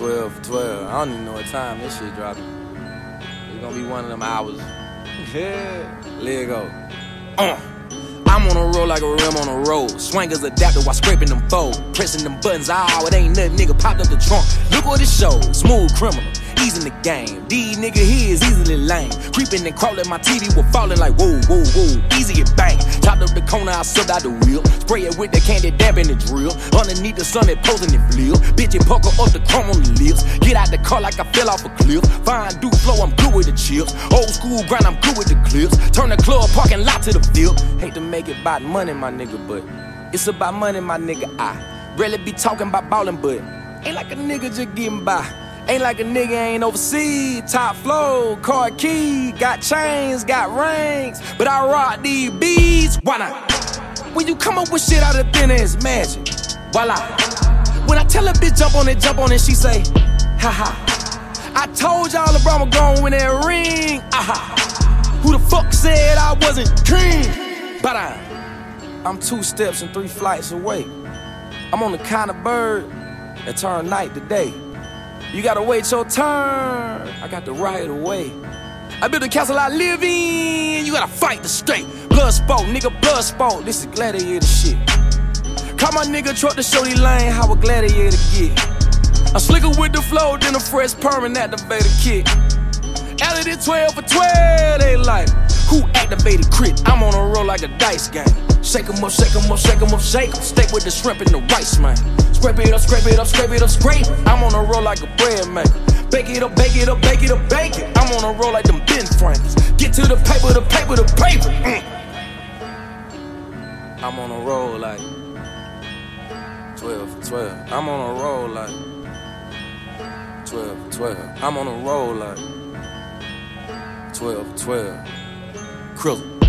12 for 12. I don't even know what time this shit dropping. It's gonna be one of them hours. Yeah. Let go. I'm on a roll like a rim on a road. Swangers adapted while scraping them fold. Pressing them buttons, it ain't nothing, nigga. Popped up the trunk. Look what it shows. Smooth criminal. Easing the game. These nigga here is easily lame. Creeping and crawling, my TV was falling like whoa, whoa, whoa. Easy it bang. Chopped up the corner, I subbed out the wheel. Spray it with the candy dab in the drill. Underneath the sun, it posing it flip. Bitch, it pucker up the chrome on the lips. Get out the car like I fell off a cliff. Fine Duke flow, I'm good with the chips. Old school grind, I'm good with the clips. Turn the club parking lot to the field. Hate to make it about money, my nigga, but it's about money, my nigga. I rarely be talking about ballin', but ain't like a nigga just getting by. Ain't like a nigga ain't overseas. Top flow, car key, got chains, got rings, but I rock these beats. Why not? When you come up with shit out of thin air, it's magic. Voila. When I tell a bitch jump on it, she say, ha ha. I told y'all LeBron was gon' win that ring. Aha. Who the fuck said I wasn't king? But I'm 2 steps and 3 flights away. I'm on the kind of bird that turn night to day. You gotta wait your turn, I got the right away. I built the castle I live in, you gotta fight to stay. Blood sport, nigga, blood sport, this is gladiator shit. Call my nigga truck to show these lane how a gladiator get. I'm slicker with the flow than a fresh permanent activator kit. Added it 12 for 12, they like, who activated crit? I'm on a roll like a dice game. Shake 'em up, shake 'em up, shake 'em up, shake 'em. Steak with the shrimp and the rice, man. Scrape it up, scrape it up, scrape it up, scrape it. I'm on a roll like a bread maker. Bake it up, bake it up, bake it up, bake it. I'm on a roll like them Ben Franklins. Get to the paper, the paper, the paper. I'm on a roll like 12 for 12. I'm on a roll like 12 for 12. I'm on a roll like 12 for 12. Krizzle.